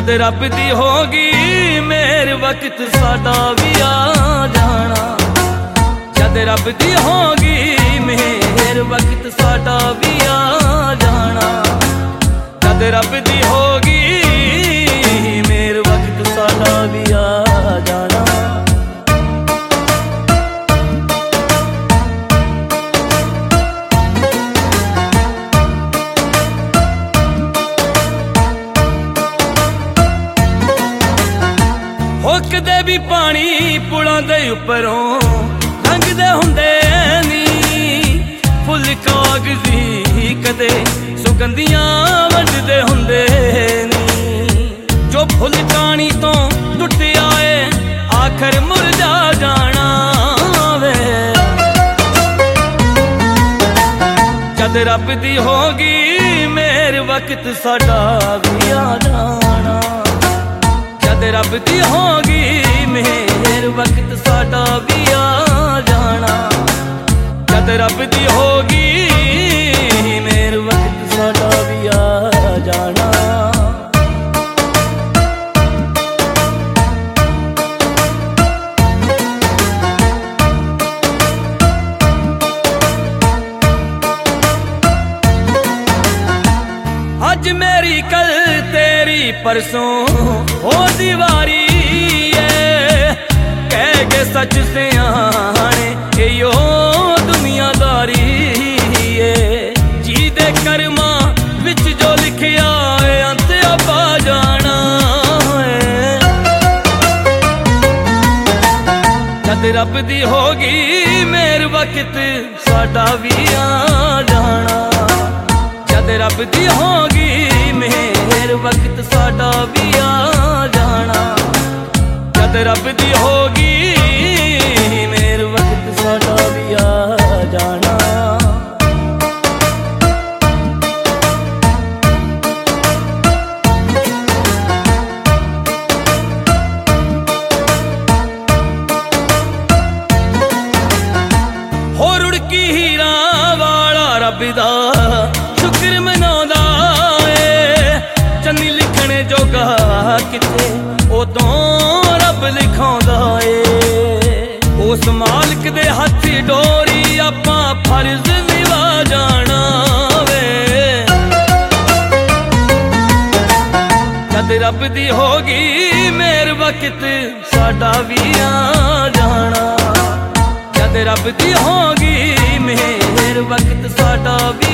जद रब दी होगी मेर वक्त साडा भी आ जाना। जद रब दी होगी मेर वक्त साडा भी आ जाना। जद रब दी होगी मेर वक्त साडा भी आ जाना। हुकदे भी पानी पुलां दे उपरों लंघदे हुंदे नी। फुल कागजी कदे सुगंधियां वंडदे हुंदे नी। जो फुल कानी तो टुट आए आखर मुरझा जाना वे। जद रब दी होगी मेर वक्त साडा भी आ जाना। जद रब दी होगी मेर वक्त साडा भी आ जाना। जद रब दी होगी मेर वक्त साडा भी आ जाना। अज मेरी कल तेरी परसों हो दीवारी है। कह के सच से आने यो दुनियादारी है। जी दे कर्मा विच जो लिखिया है अंत आपा जाना है। जद रब दी होगी मेर वक्त साडा भी आ जाना। जद रब दी होगी मेर वक्त साडा भी आ जाना। जद रब दी होगी मेर वक्त साडा भी आ जाना। हो रुड़की हीरा वाला रब दा शुक्र मनाउंदा ए। चन्नी लिखने जोगा किते उदों रब लिखाउंदा ए। उस मालिक दे हथ डोरी आपां फर्ज निभा जाना वे। जद रब दी होगी मेर वक्त साडा भी आ जाना। जद रब दी होगी मेर वक्त साडा भी